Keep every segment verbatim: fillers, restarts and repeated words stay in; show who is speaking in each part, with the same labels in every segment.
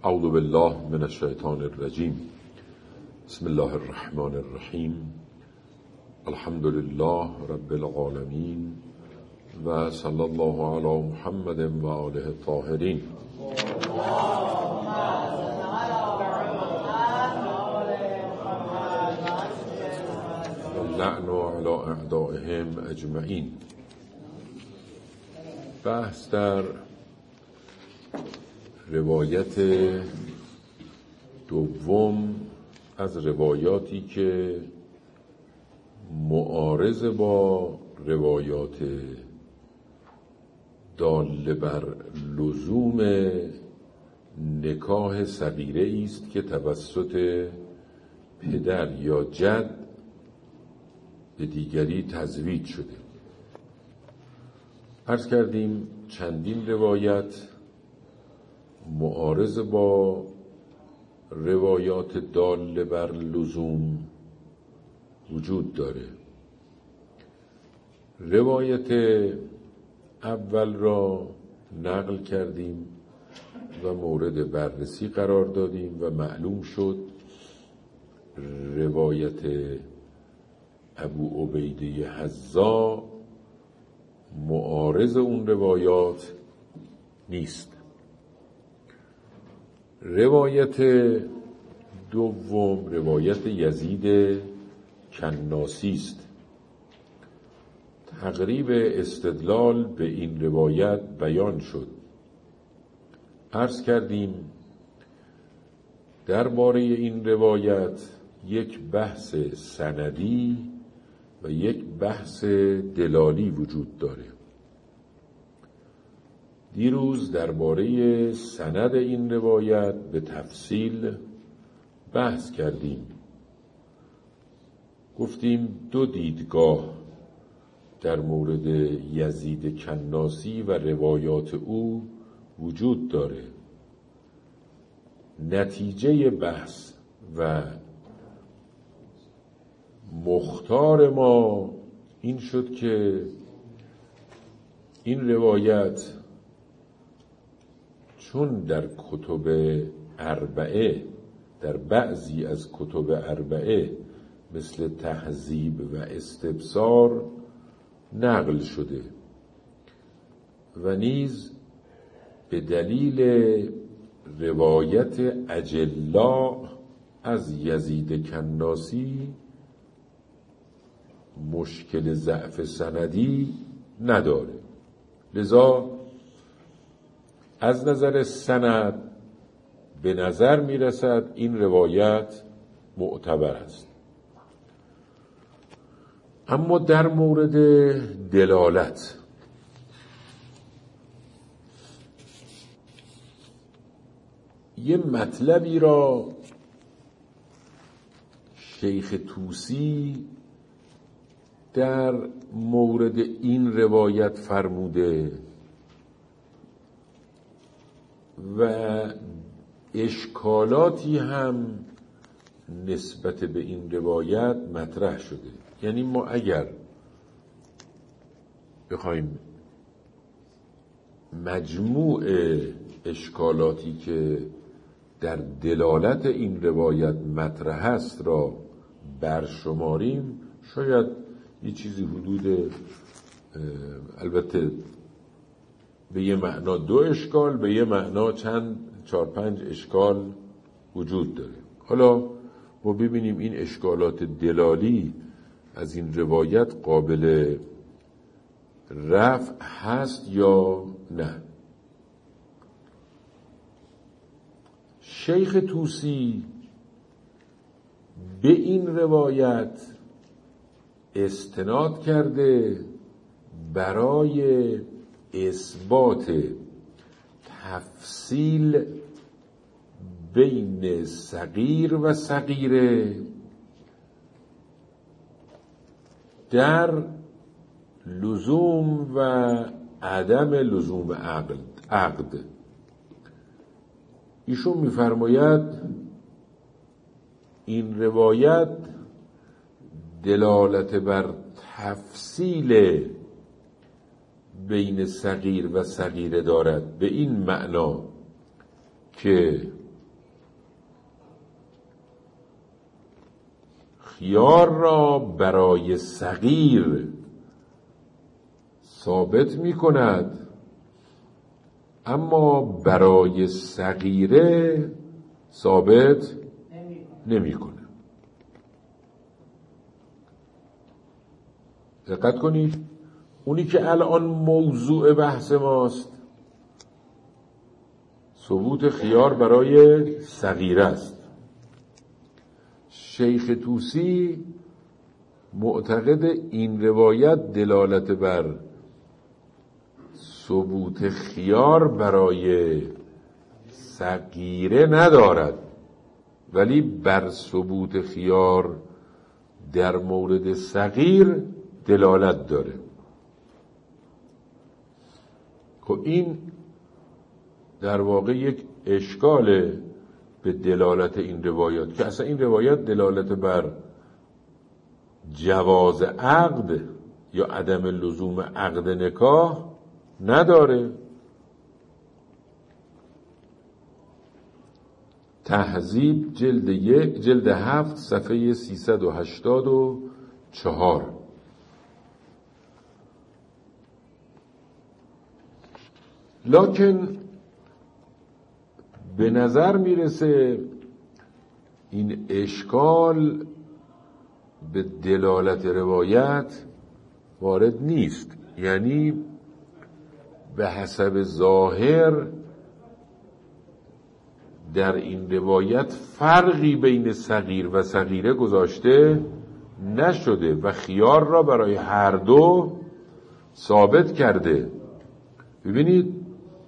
Speaker 1: اعوذ بالله من الشیطان الرجیم. بسم الله الرحمن الرحیم. الحمد لله رب العالمین و صلی الله علی محمد و آله الطاهرین. اللعن علی اعدائهم اجمعین. بحث در روایت دوم از روایاتی که معارض با روایات دال بر لزوم نکاح صغیره است که توسط پدر یا جد به دیگری تزویج شده. عرض کردیم چندین روایت معارض با روایات دال بر لزوم وجود داره. روایت اول را نقل کردیم و مورد بررسی قرار دادیم و معلوم شد روایت ابو عبیده حذا معارض اون روایات نیست. روایت دوم روایت یزید کناسی است. تقریب استدلال به این روایت بیان شد. عرض کردیم درباره این روایت یک بحث سندی و یک بحث دلالی وجود داره. دیروز درباره سند این روایت به تفصیل بحث کردیم. گفتیم دو دیدگاه در مورد یزید کناسی و روایات او وجود داره. نتیجه بحث و مختار ما این شد که این روایت چون در کتب اربعه، در بعضی از کتب اربعه مثل تهذیب و استبصار نقل شده و نیز به دلیل روایت اجلا از یزید کناسی مشکل ضعف سندی نداره. لذا از نظر سند به نظر می رسد این روایت معتبر است. اما در مورد دلالت یه مطلبی را شیخ طوسی در مورد این روایت فرموده و اشکالاتی هم نسبت به این روایت مطرح شده. یعنی ما اگر بخوایم مجموع اشکالاتی که در دلالت این روایت مطرح است را برشماریم، شاید یه چیزی حدود، البته به یه معنا دو اشکال، به یه معنا چند چهار پنج اشکال وجود داره. حالا ما ببینیم این اشکالات دلالی از این روایت قابل رفع هست یا نه. شیخ طوسی به این روایت استناد کرده برای اثبات تفصیل بین صغیر و صغیره در لزوم و عدم لزوم عقد. عقد ایشون می‌فرماید این روایت دلالت بر تفصیل بین صغیر و صغیره دارد، به این معنا که خیار را برای صغیر ثابت می کند، اما برای صغیره ثابت نمی کند. دقت کنید، اونی که الان موضوع بحث ماست ثبوت خیار برای صغیره است. شیخ طوسی معتقد این روایت دلالت بر ثبوت خیار برای صغیره ندارد، ولی بر ثبوت خیار در مورد صغیر دلالت داره. خب این در واقع یک اشکال به دلالت این روایات، که اصلا این روایت دلالت بر جواز عقد یا عدم لزوم عقد نکاح نداره. تهذیب جلد یک جلد هفت صفحه سیصد و هشتاد و چهار. لکن به نظر میرسه این اشکال به دلالت روایت وارد نیست، یعنی به حسب ظاهر در این روایت فرقی بین صغیر و صغیره گذاشته نشده و خیار را برای هر دو ثابت کرده. ببینید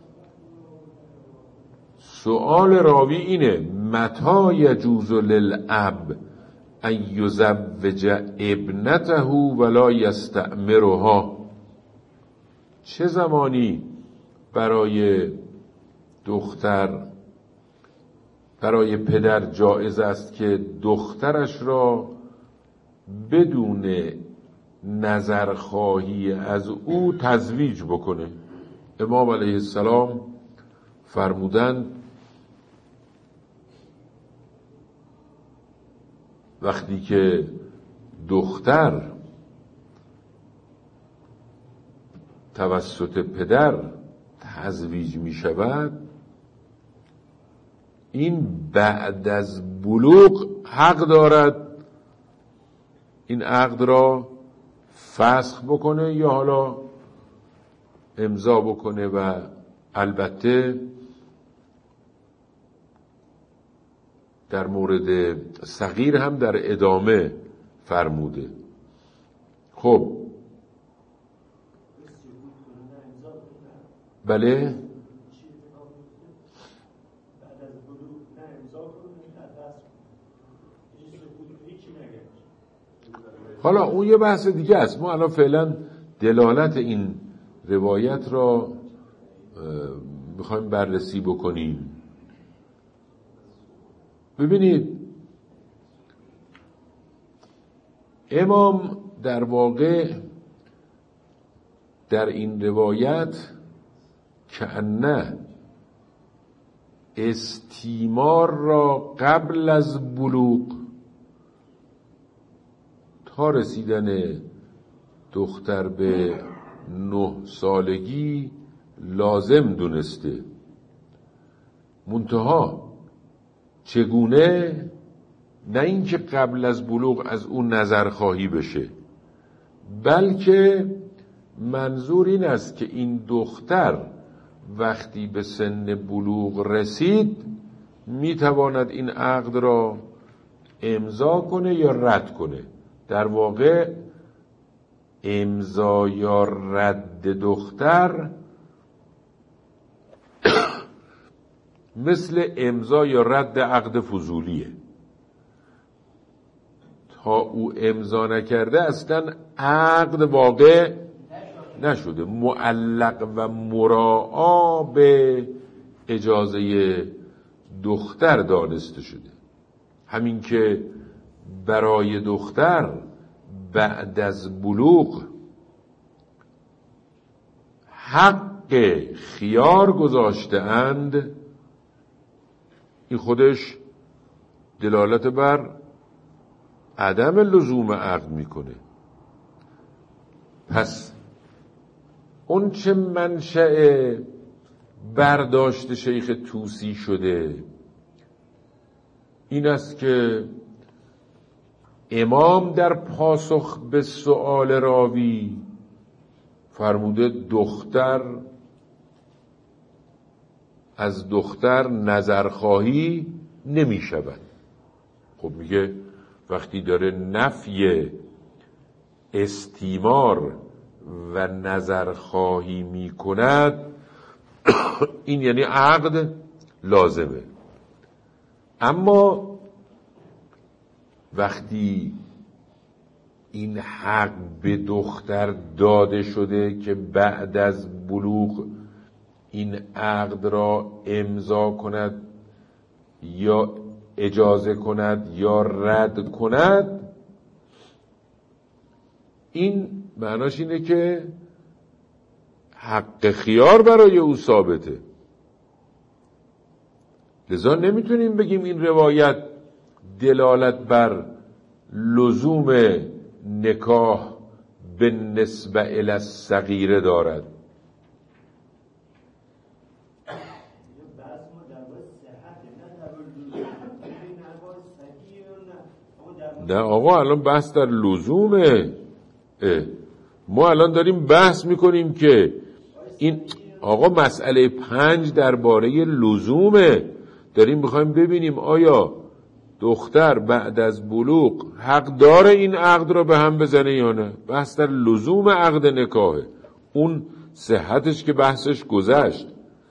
Speaker 1: سؤال راوی اینه: متى یجوز للاب ان یزوج ابنته ولا یستأمرها؟ چه زمانی برای دختر برای پدر جایز است که دخترش را بدون نظرخواهی از او تزویج بکنه؟ امام علیه السلام فرمودند وقتی که دختر توسط پدر تزویج می شود، این بعد از بلوغ حق دارد این عقد را فسخ بکنه یا حالا امضا بکنه، و البته در مورد صغیر هم در ادامه فرموده. خب بله، حالا اون یه بحث دیگه است. ما الان فعلا دلالت این روایت را میخوایم بررسی بکنیم. ببینید امام در واقع در این روایت کأنه استیمار را قبل از بلوغ تا رسیدن دختر به نه سالگی لازم دونسته. منتها چگونه؟ نه اینکه قبل از بلوغ از اون نظر خواهی بشه، بلکه منظور این است که این دختر وقتی به سن بلوغ رسید میتواند این عقد را امضا کنه یا رد کنه. در واقع امضا یا رد دختر مثل امضا یا رد عقد فضولیه. تا او امضا نکرده اصلا عقد واقع نشده، معلق و مراعا به اجازه دختر دانسته شده. همین که برای دختر بعد از بلوغ حق خیار گذاشته اند، این خودش دلالت بر عدم لزوم عقد میکنه. پس اون چه منشأ برداشت شیخ طوسی شده این است که امام در پاسخ به سؤال راوی فرموده دختر از دختر نظرخواهی نمی شود. خب میگه وقتی داره نفی استیمار و نظرخواهی می کند این یعنی عقد لازمه. اما وقتی این حق به دختر داده شده که بعد از بلوغ این عقد را امضا کند یا اجازه کند یا رد کند، این معناش اینه که حق خیار برای او ثابته. لذا نمیتونیم بگیم این روایت دلالت بر لزوم نکاح به نسبه الی الصغیره دارد. نه آقا الان بحث در لزومه. ما الان داریم بحث میکنیم که این آقا مسئله پنج درباره لزومه. داریم میخوایم ببینیم آیا دختر بعد از بلوغ حق داره این عقد را به هم بزنه یا نه. بحث در لزوم عقد نکاحه. اون صحتش که بحثش گذشت.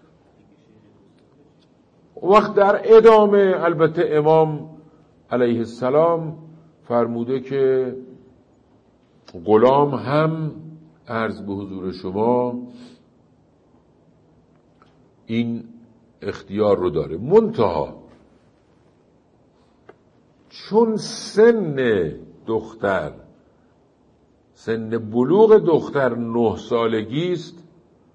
Speaker 1: وقت در ادامه البته امام علیه السلام فرموده که غلام هم عرض به حضور شما این اختیار رو داره. منتها چون سن دختر سن بلوغ دختر نه سالگی است،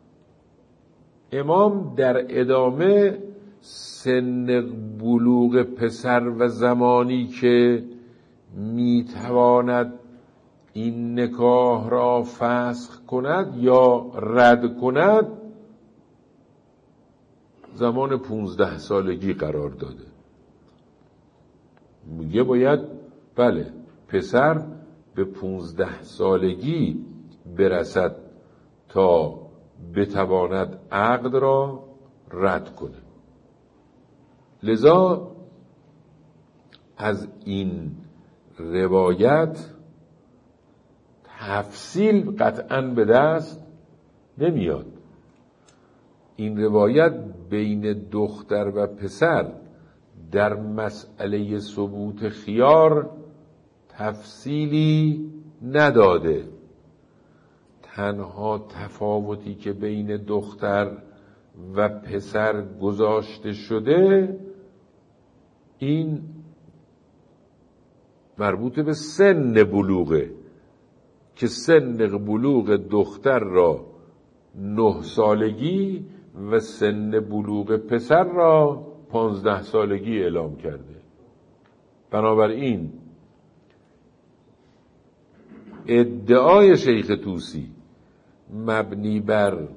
Speaker 1: امام در ادامه سن بلوغ پسر و زمانی که میتواند این نکاح را فسخ کند یا رد کند زمان پونزده سالگی قرار داده. میگه باید بله پسر به پونزده سالگی برسد تا بتواند عقد را رد کنه. لذا از این روایت تفصیل قطعاً به دست نمیاد. این روایت بین دختر و پسر در مسئله ثبوت خیار تفصیلی نداده. تنها تفاوتی که بین دختر و پسر گذاشته شده این مربوط به سن بلوغه که سن بلوغ دختر را نه سالگی و سن بلوغ پسر را پانزده سالگی اعلام کرده. بنابراین ادعای شیخ طوسی مبنی بر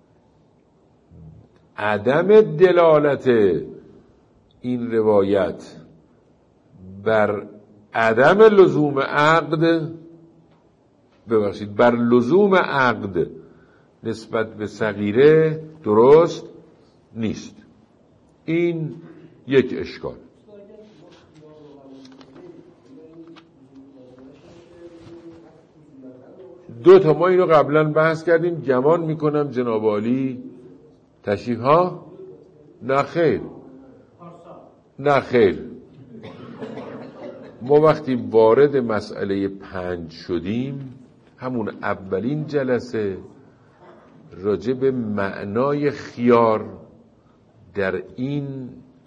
Speaker 1: عدم دلالت این روایت بر عدم لزوم عقد ببخشید بر لزوم عقد نسبت به صغیره درست نیست. این یک اشکال. دو تا ما اینو قبلا بحث کردیم. گمان میکنم جناب عالی تشریف ها؟ نه خیر نه خیر. ما وقتی وارد مسئله پنج شدیم همون اولین جلسه راجع به معنای خیار در این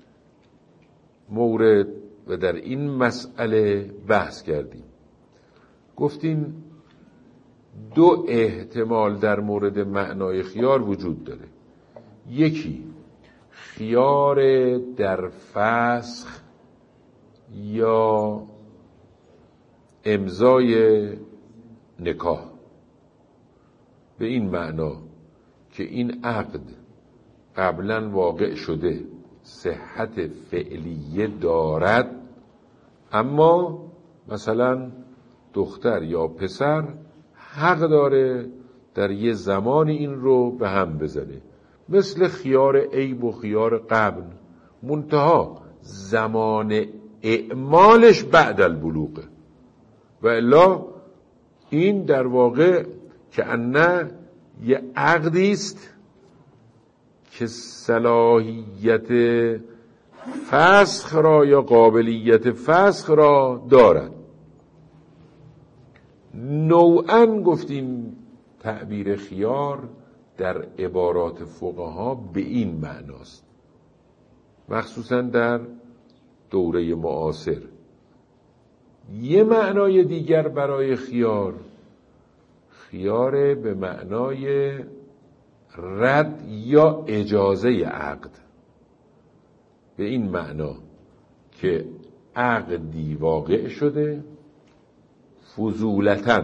Speaker 1: مورد و در این مسئله بحث کردیم. گفتیم دو احتمال در مورد معنای خیار وجود داره. یکی خیار در فسخ یا امضای نکاح به این معنا که این عقد قبلا واقع شده، صحت فعلیه دارد، اما مثلا دختر یا پسر حق داره در یه زمان این رو به هم بزنه، مثل خیار عیب و خیار قبل، منتها زمان اعمالش بعد البلوغه. و الا این در واقع که انه یه عقدی است که صلاحیت فسخ را یا قابلیت فسخ را دارد. نوعاً گفتیم تعبیر خیار در عبارات فقها به این معناست، مخصوصاً در دوره معاصر. یه معنای دیگر برای خیار، خیار به معنای رد یا اجازه عقد، به این معنا که عقدی واقع شده فضولتاً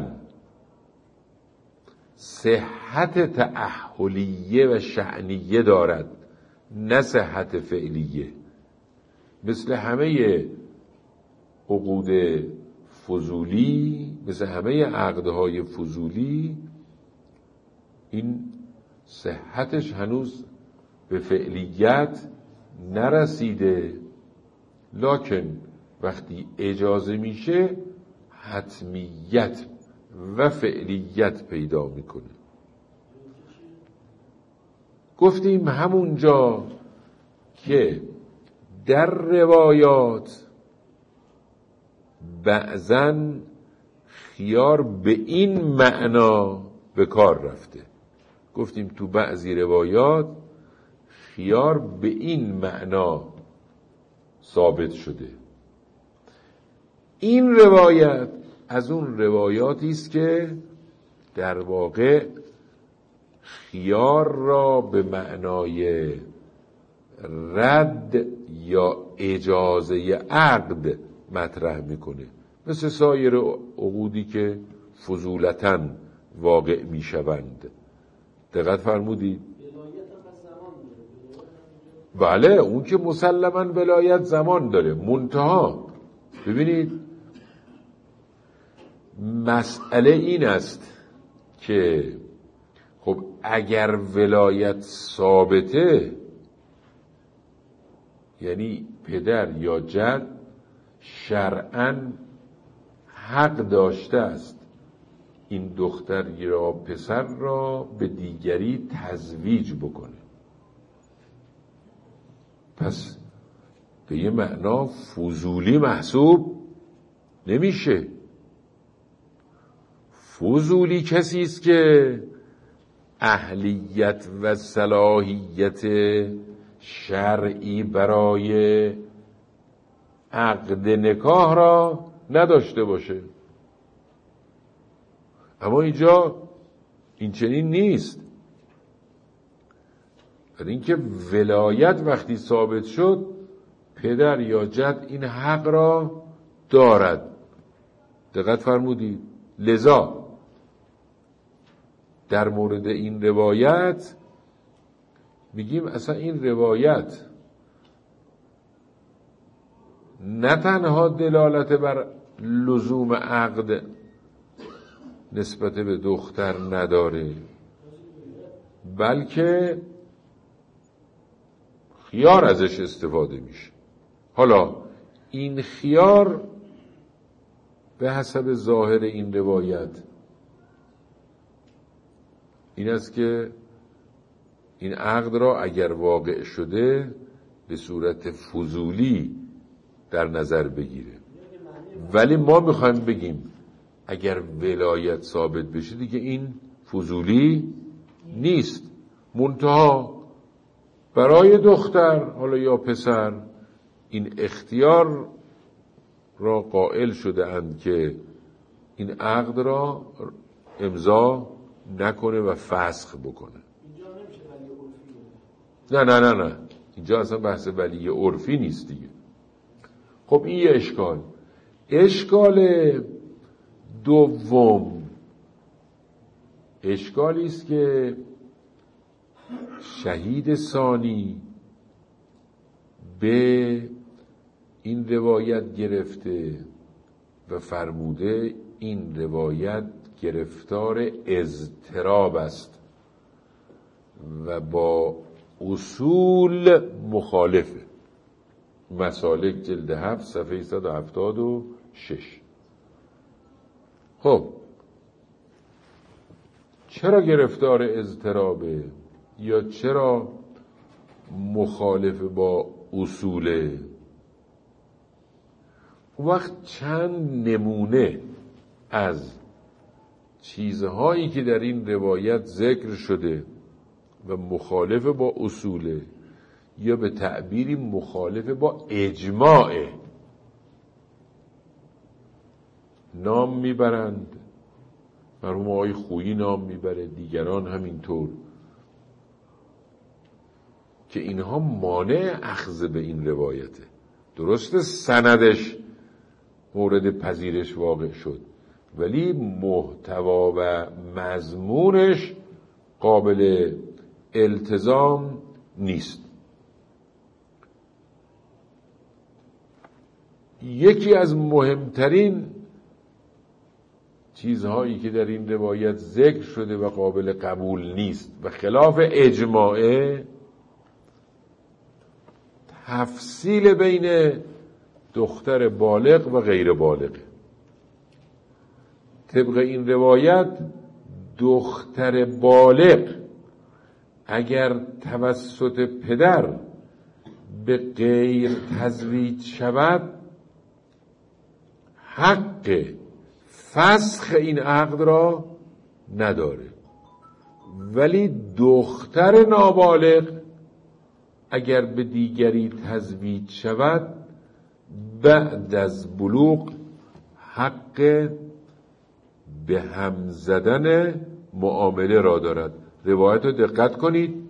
Speaker 1: صحت تأهلیه و شأنیه دارد، نه صحت فعلیه. مثل همه عقود فضولی، مثل همه عقدهای فضولی، این صحتش هنوز به فعلیت نرسیده، لکن وقتی اجازه میشه حتمیت و فعلیت پیدا میکنه. گفتیم همونجا که در روایات بعضاً خیار به این معنا به کار رفته، گفتیم تو بعضی روایات خیار به این معنا ثابت شده. این روایت از اون روایاتی است که در واقع خیار را به معنای رد یا اجازه عقد مطرح میکنه، مثل سایر عقودی که فضولتاً واقع میشوند. دقت فرمودید؟ بله، اون که مسلماً ولایت زمان داره، منتها ببینید مسئله این است که خب اگر ولایت ثابته، یعنی پدر یا جد شرعاً حق داشته است این دختر یا پسر را به دیگری تزویج بکنه، پس به یه معنا فضولی محسوب نمیشه. فضولی کسی است که اهلیت و صلاحیت شرعی برای عقد نکاح را نداشته باشه. اما اینجا این چنین نیست. برای اینکه ولایت وقتی ثابت شد، پدر یا جد این حق را دارد. دقت فرمودید؟ لذا در مورد این روایت میگیم اصلا این روایت نه تنها دلالت بر لزوم عقد نسبت به دختر نداره، بلکه خیار ازش استفاده میشه. حالا این خیار به حسب ظاهر این روایت این است که این عقد را اگر واقع شده به صورت فضولی در نظر بگیره، ولی ما میخوایم بگیم اگر ولایت ثابت بشه دیگه این فضولی نیست، منتها برای دختر حالا یا پسر این اختیار را قائل شده اند که این عقد را امضا نکنه و فسخ بکنه. نه نه نه نه اینجا اصلا بحث ولی عرفی نیست دیگه. خب این یه اشکال. اشکال دوم، اشکالی است که شهید ثانی به این روایت گرفته و فرموده این روایت گرفتار اضطراب است و با اصول مخالفه. مسالک جلد هفت صفحه صد و هفتاد و شش. خب چرا گرفتار اضطرابه یا چرا مخالف با اصوله؟ وقت چند نمونه از چیزهایی که در این روایت ذکر شده و مخالف با اصوله یا به تعبیری مخالف با اجماعه نام میبرند. مرحوم آقای خویی نام میبره، دیگران همینطور، که اینها مانع اخذ به این روایته. درسته سندش مورد پذیرش واقع شد، ولی محتوا و مضمونش قابل التزام نیست. یکی از مهمترین چیزهایی که در این روایت ذکر شده و قابل قبول نیست و خلاف اجماعه، تفصیل بین دختر بالغ و غیر بالغ. طبق این روایت دختر بالغ اگر توسط پدر به غیر تزویج شود حق فسخ این عقد را نداره، ولی دختر نابالغ اگر به دیگری تزویج شود بعد از بلوغ حق به هم زدن معامله را دارد. روایت رو دقت کنید.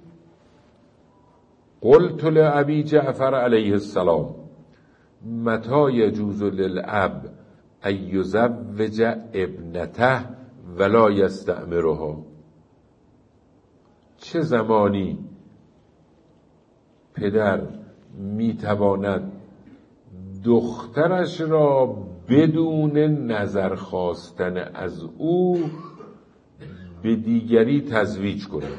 Speaker 1: قلت لأبی جعفر علیه السلام متى یجوز للأب ان یزوج ابنته ولا یستأمرها. چه زمانی پدر میتواند دخترش را بدون نظر خواستن از او به دیگری تزویج کند؟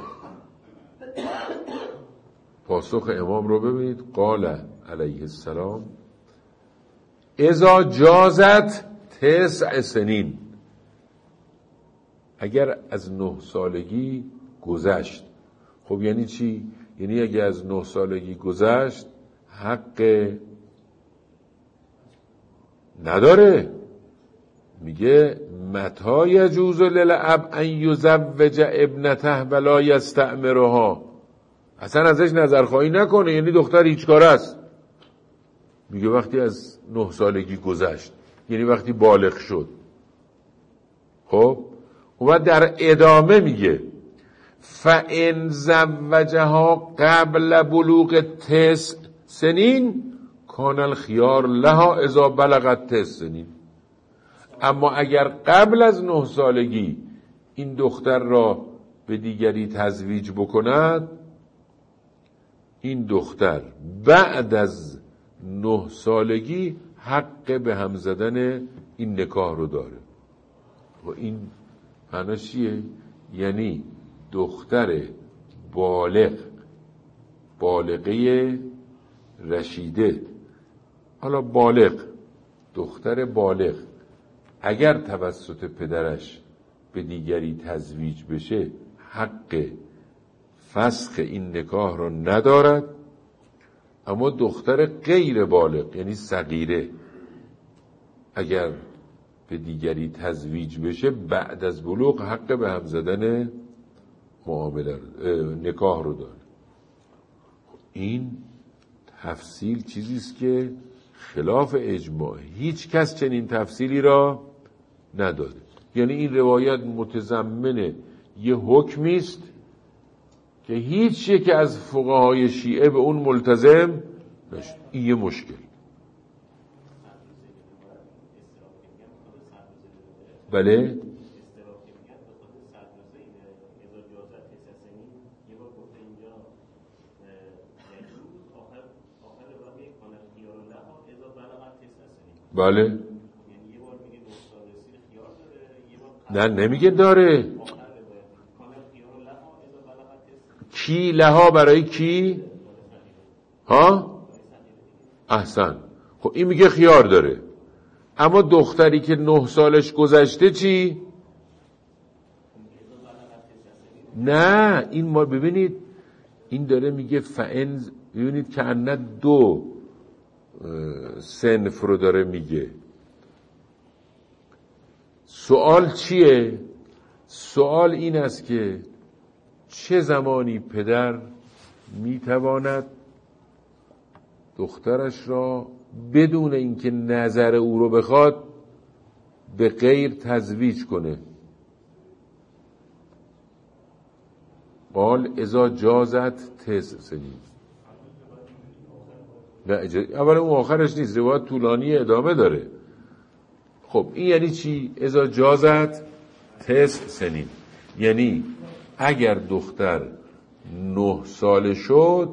Speaker 1: پاسخ امام رو ببینید. قال علیه السلام اذا جازت تسع سنین، اگر از نه سالگی گذشت. خب یعنی چی؟ یعنی اگر از نه سالگی گذشت حق نداره. میگه متى یجوز للأب ان یزوج ابنته ولا یستأمرها، اصلا ازش نظرخواهی نکنه، یعنی دختر هیچ کاره است. میگه وقتی از نه سالگی گذشت، یعنی وقتی بالغ شد. خب و در ادامه میگه فَإِنْ زَوَّجَهَا قبل بلوغ تسع سنین کان الخیار لها اذا بلغت تسع سنین. اما اگر قبل از نه سالگی این دختر را به دیگری تزویج بکند، این دختر بعد از نه سالگی حق به هم زدن این نکاح رو داره. و این معناش چیه؟ یعنی دختر بالغ، بالغه رشیده، حالا بالغ، دختر بالغ اگر توسط پدرش به دیگری تزویج بشه حق فسخ این نکاح را ندارد. اما دختر غیر بالغ یعنی صغیره اگر به دیگری تزویج بشه بعد از بلوغ حق به هم زدن معامله نکاح رو داره. این تفصیل چیزی است که خلاف اجماع، هیچ کس چنین تفصیلی را نداده. یعنی این روایت متضمن یه حکمی است که هیچ یک از فقهای شیعه به اون ملتزم نشد. این یه مشکل. بله بله نه نمیگه داره. کی لها برای کی؟ ها؟ احسن. خب این میگه خیار داره. اما دختری که نه سالش گذشته چی؟ نه این ما ببینید این داره میگه فئن، ببینید که ان دو صنف رو داره میگه. سوال چیه؟ سوال این است که چه زمانی پدر میتواند دخترش را بدون اینکه نظر او رو بخواد به غیر تزویج کنه؟ قال اذا جازت تسع سنین. نه اول اون آخرش نیست، روایت طولانی ادامه داره. خب این یعنی چی؟ اذا جازت تسع سنین، یعنی اگر دختر نه ساله شد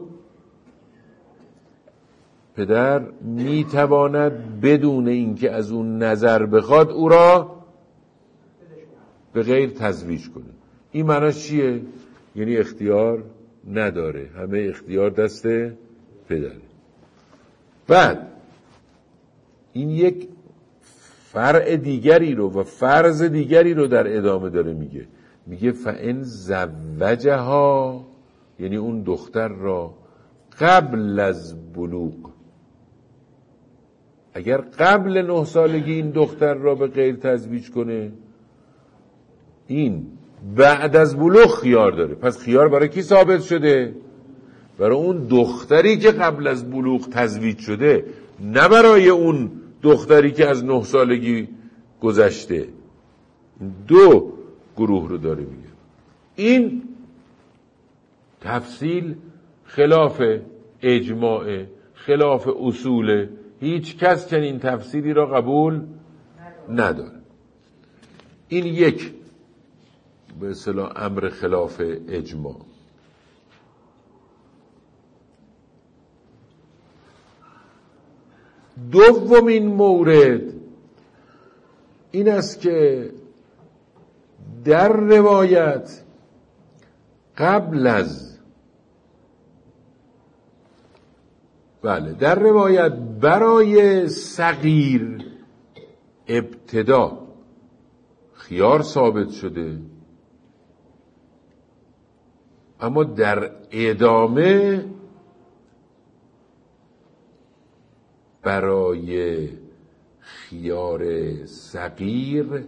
Speaker 1: پدر میتواند بدون اینکه از اون نظر بخواد او را به غیر تزویج کنه. این معناش چیه؟ یعنی اختیار نداره، همه اختیار دست پدره. بعد این یک فرع دیگری رو و فرض دیگری رو در ادامه داره میگه. میگه فئن زوجها، یعنی اون دختر را قبل از بلوغ، اگر قبل نه سالگی این دختر را به غیر تزویج کنه، این بعد از بلوغ خیار داره. پس خیار برای کی ثابت شده؟ برای اون دختری که قبل از بلوغ تزویج شده، نه برای اون دختری که از نه سالگی گذشته. دو گروه رو داره میگه. این تفصیل خلاف اجماع، خلاف اصول، هیچ کس چنین تفسیری را قبول نداره. این یک به اصطلاح امر خلاف اجماع. دومین مورد این است که در روایت قبل از بله در روایت برای صغیر ابتدا خیار ثابت شده، اما در ادامه برای خیار صغیر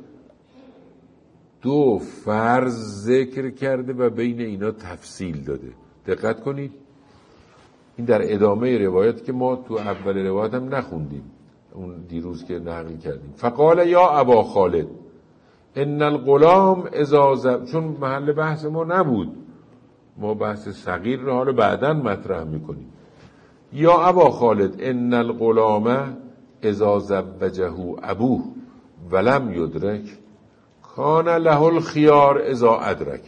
Speaker 1: دو فرض ذکر کرده و بین اینا تفصیل داده. دقت کنید، این در ادامه روایت که ما تو اول روایت هم نخوندیم، اون دیروز که نقل کردیم. فقال یا ابا خالد ان الغلام اذا زب، چون محل بحث ما نبود، ما بحث صغیر رو حالا بعداً مطرح میکنیم. یا ابا خالد ان الغلام اذا زوجه ابوه ولم یدرک کان له الخیار اذا ادرک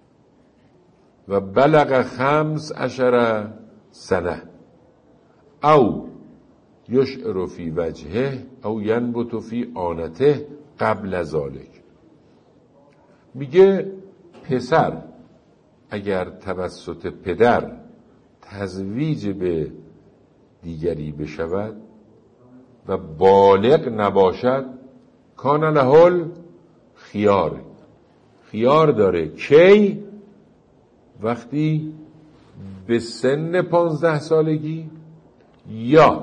Speaker 1: و بلغ خمس عشر سنه او یشعر فی وجهه او ینبت فی آنته قبل ذلک. میگه پسر اگر توسط پدر تزویج به دیگری بشود و بالغ نباشد، کان له خیار، خیار داره. کی؟ وقتی به سن پانزده سالگی یا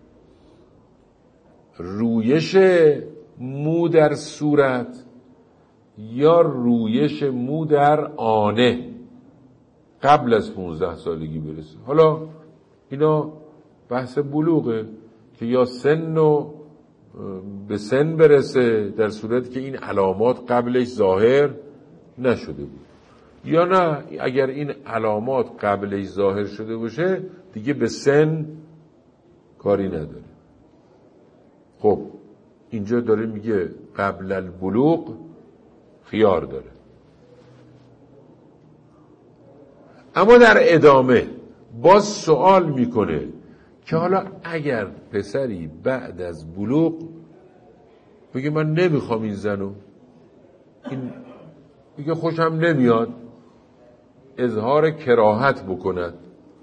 Speaker 1: رویش مو در صورت یا رویش مو در آنه قبل از پانزده سالگی برسه. حالا اینا بحث بلوغه که یا سن و به سن برسه در صورتی که این علامات قبلش ظاهر نشده بود، یا نه اگر این علامات قبلش ظاهر شده باشه دیگه به سن کاری نداره. خب اینجا داره میگه قبل البلوغ خیار داره. اما در ادامه باز سوال میکنه که حالا اگر پسری بعد از بلوغ بگه من نمیخوام این زنو، این بگه خوشم نمیاد، اظهار کراهت بکند،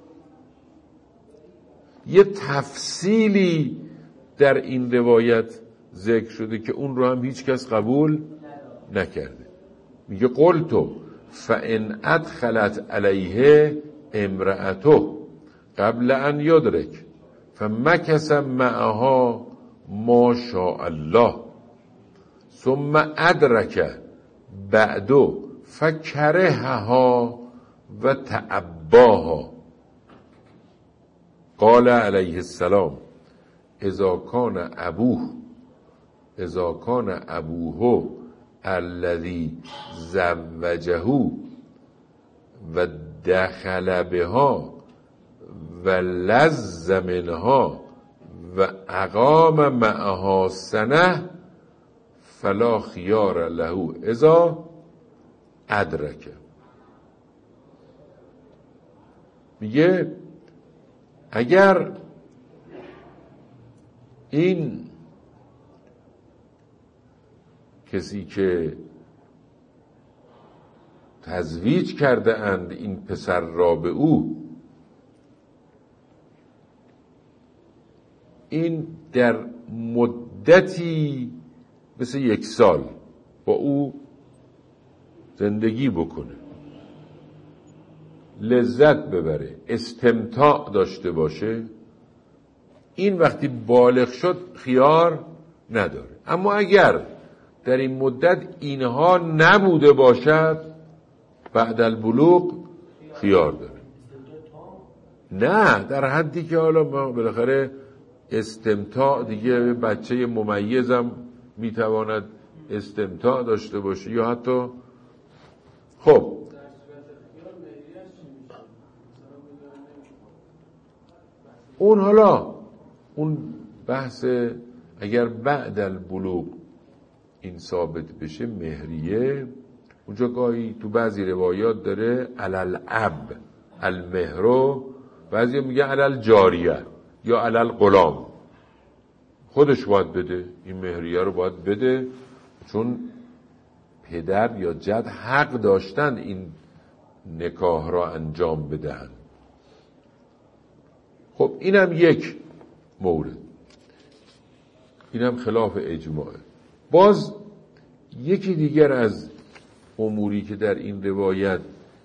Speaker 1: یه تفصیلی در این روایت ذکر شده که اون رو هم هیچ کس قبول نکرده. میگه قلتو فان ادخلت علیه امرأته قبل ان یدرک فمکث معها ما شاء الله ثم ادرک بعدو فکرهها و تعباها قال علیه السلام اذا کان ابوه اذا کان ابوه الذی زوجه و دخل بها و لذ منها و اقام معها سنه فلا خیار له اذا ادرک. میگه اگر این کسی که تزویج کرده اند این پسر را به او، این در مدتی مثل یک سال با او زندگی بکنه، لذت ببره، استمتاع داشته باشه، این وقتی بالغ شد خیار نداره. اما اگر در این مدت اینها نبوده باشد بعد البلوغ خیار داره. نه در حدی که حالا ما بالاخره استمتاع دیگه، بچه ممیزم میتواند استمتاع داشته باشه یا حتی خب اون حالا اون بحث اگر بعد البلوغ این ثابت بشه مهریه، اونجا گاهی تو بعضی روایات داره علل اب المهرو، بعضی میگه علل جاریه یا علل غلام، خودش باید بده، این مهریه رو باید بده، چون پدر یا جد حق داشتن این نکاح را انجام بدهند. خب اینم یک مورد، اینم خلاف اجماعه. باز یکی دیگر از اموری که در این روایت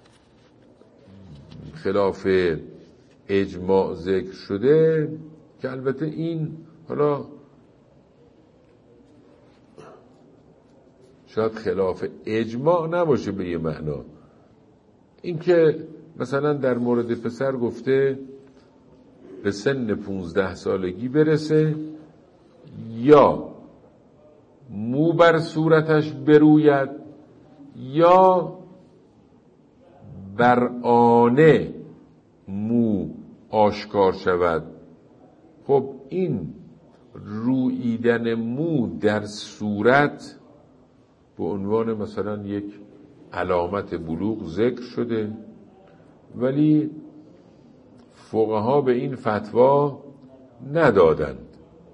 Speaker 1: خلاف اجماع ذکر شده که البته این حالا شاید خلاف اجماع نباشه به یه معنا، این که مثلا در مورد پسر گفته به سن پونزده سالگی برسه یا مو بر صورتش بروید یا بر آنه مو آشکار شود. خب این روییدن مو در صورت به عنوان مثلا یک علامت بلوغ ذکر شده، ولی فقها به این فتوا ندادند.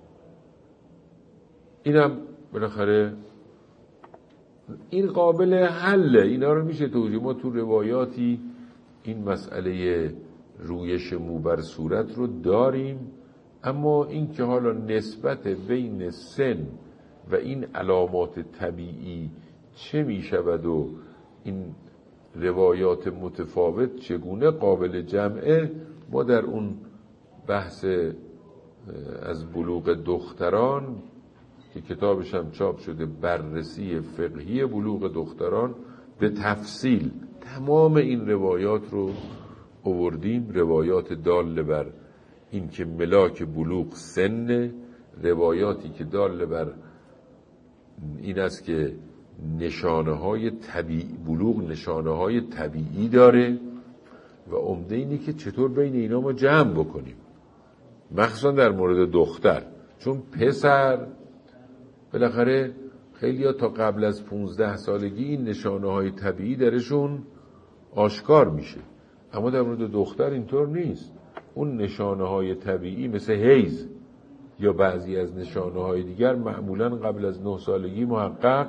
Speaker 1: اینم بالاخره این قابل حله، اینا رو میشه توجیه. ما تو روایاتی این مسئله رویش مو بر صورت رو داریم، اما این که حالا نسبت بین سن و این علامات طبیعی چه میشود و این روایات متفاوت چگونه قابل جمعه، ما در اون بحث از بلوغ دختران که کتابش هم چاپ شده، بررسی فقهی بلوغ دختران، به تفصیل تمام این روایات رو آوردیم، روایات دال بر این که ملاک بلوغ سن، روایاتی که دال بر این است که نشانه های طبیعی بلوغ نشانه های طبیعی داره و عمده اینه که چطور بین اینا ما جمع بکنیم، مخصوصا در مورد دختر، چون پسر بالاخره خیلی‌ها تا قبل از پونزده سالگی این نشانه‌های طبیعی درشون آشکار میشه، اما در مورد دختر اینطور نیست. اون نشانه‌های طبیعی مثل حیض یا بعضی از نشانه‌های دیگر معمولاً قبل از نه سالگی محقق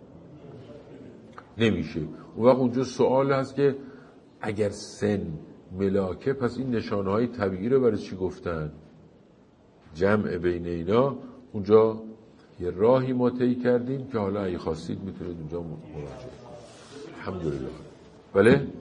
Speaker 1: نمیشه. اون وقت اونجا سوال هست که اگر سن ملاکه، پس این نشانه‌های طبیعی رو برای چی گفتن؟ جمع بین اینا اونجا یه راهی ما طی کردیم که حالا اگه خواستید میتونید اونجا مراجعه کنید. الحمدلله. بله